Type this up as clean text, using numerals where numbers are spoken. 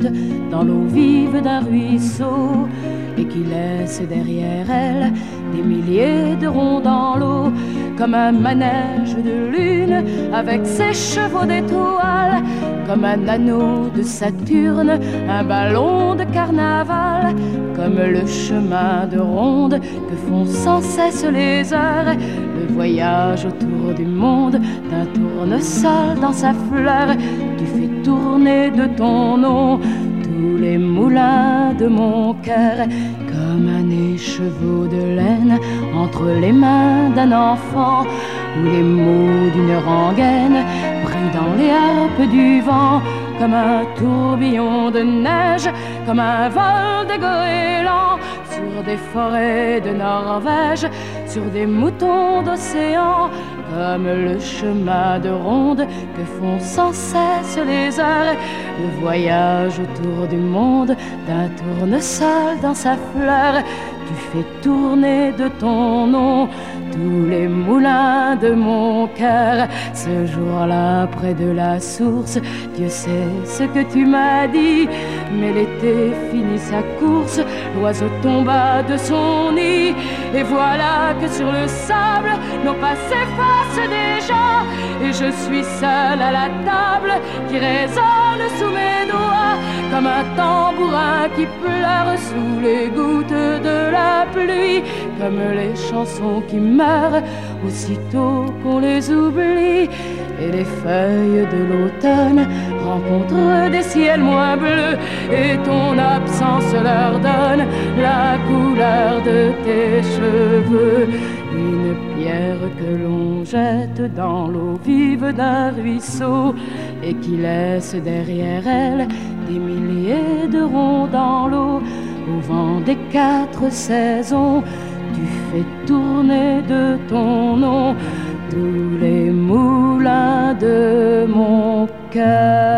dans l'eau vive d'un ruisseau, et qui laisse derrière elle des milliers de ronds dans l'eau, comme un manège de lune avec ses chevaux d'étoiles, comme un anneau de Saturne, un ballon de carnaval, comme le chemin de ronde que font sans cesse les heures, le voyage autour du monde d'un tournesol dans sa fleur. Tu fais tourner de ton nom tous les moulins de mon cœur, comme un écheveau de laine entre les mains d'un enfant, où les mots d'une rengaine brillent dans les harpes du vent, comme un tourbillon de neige, comme un vol de goéland sur des forêts de Norvège, sur des moutons d'océan, comme le chemin de ronde que font sans cesse les heures, le voyage autour du monde d'un tournesol dans sa fleur. Tu fais tourner de ton nom tous les moulins de mon cœur. Ce jour-là, près de la source, Dieu sait ce que tu m'as dit, mais l'été finit sa course, l'oiseau tomba de son nid, et voilà que sur le sable nos pas s'effacent déjà, et je suis seule à la table qui résonne sous mes doigts, comme un tambourin qui pleure sous les gouttes de la pluie, comme les chansons qui meurent aussitôt qu'on les oublie, et les feuilles de l'automne rencontrent des ciels moins bleus, et ton absence leur donne la couleur de tes cheveux. Une pierre que l'on jette dans l'eau vive d'un ruisseau, et qui laisse derrière elle des milliers de ronds dans l'eau, au vent des 4 saisons. Tu fais tourner de ton nom tous les moulins de mon cœur.